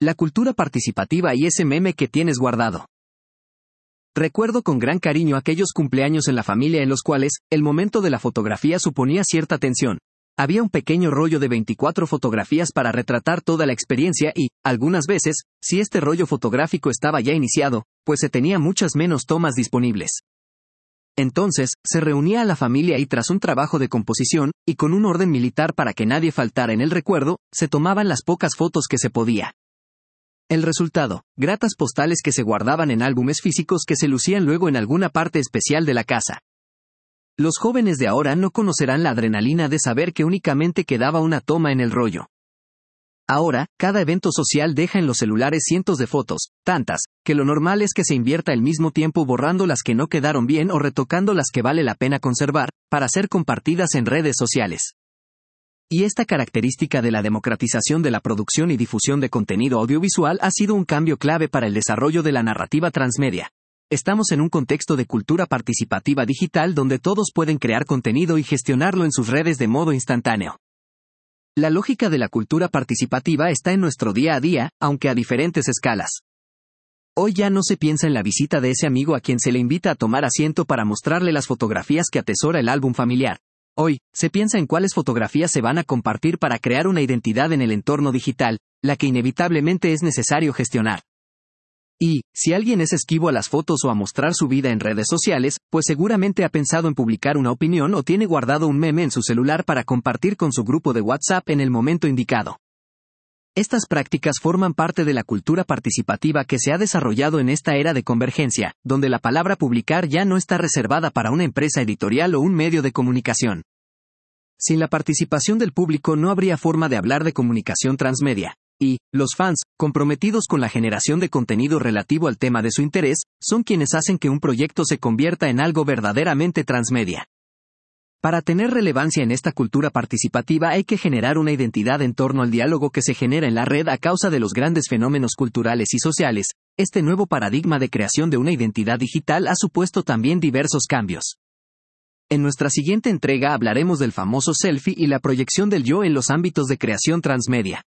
La cultura participativa y ese meme que tienes guardado. Recuerdo con gran cariño aquellos cumpleaños en la familia en los cuales, el momento de la fotografía suponía cierta tensión. Había un pequeño rollo de 24 fotografías para retratar toda la experiencia y, algunas veces, si este rollo fotográfico estaba ya iniciado, pues se tenía muchas menos tomas disponibles. Entonces, se reunía a la familia y tras un trabajo de composición, y con un orden militar para que nadie faltara en el recuerdo, se tomaban las pocas fotos que se podía. El resultado, gratas postales que se guardaban en álbumes físicos que se lucían luego en alguna parte especial de la casa. Los jóvenes de ahora no conocerán la adrenalina de saber que únicamente quedaba una toma en el rollo. Ahora, cada evento social deja en los celulares cientos de fotos, tantas, que lo normal es que se invierta el mismo tiempo borrando las que no quedaron bien o retocando las que vale la pena conservar, para ser compartidas en redes sociales. Y esta característica de la democratización de la producción y difusión de contenido audiovisual ha sido un cambio clave para el desarrollo de la narrativa transmedia. Estamos en un contexto de cultura participativa digital donde todos pueden crear contenido y gestionarlo en sus redes de modo instantáneo. La lógica de la cultura participativa está en nuestro día a día, aunque a diferentes escalas. Hoy ya no se piensa en la visita de ese amigo a quien se le invita a tomar asiento para mostrarle las fotografías que atesora el álbum familiar. Hoy, se piensa en cuáles fotografías se van a compartir para crear una identidad en el entorno digital, la que inevitablemente es necesario gestionar. Y, si alguien es esquivo a las fotos o a mostrar su vida en redes sociales, pues seguramente ha pensado en publicar una opinión o tiene guardado un meme en su celular para compartir con su grupo de WhatsApp en el momento indicado. Estas prácticas forman parte de la cultura participativa que se ha desarrollado en esta era de convergencia, donde la palabra publicar ya no está reservada para una empresa editorial o un medio de comunicación. Sin la participación del público no habría forma de hablar de comunicación transmedia. Y, los fans, comprometidos con la generación de contenido relativo al tema de su interés, son quienes hacen que un proyecto se convierta en algo verdaderamente transmedia. Para tener relevancia en esta cultura participativa hay que generar una identidad en torno al diálogo que se genera en la red a causa de los grandes fenómenos culturales y sociales. Este nuevo paradigma de creación de una identidad digital ha supuesto también diversos cambios. En nuestra siguiente entrega hablaremos del famoso selfie y la proyección del yo en los ámbitos de creación transmedia.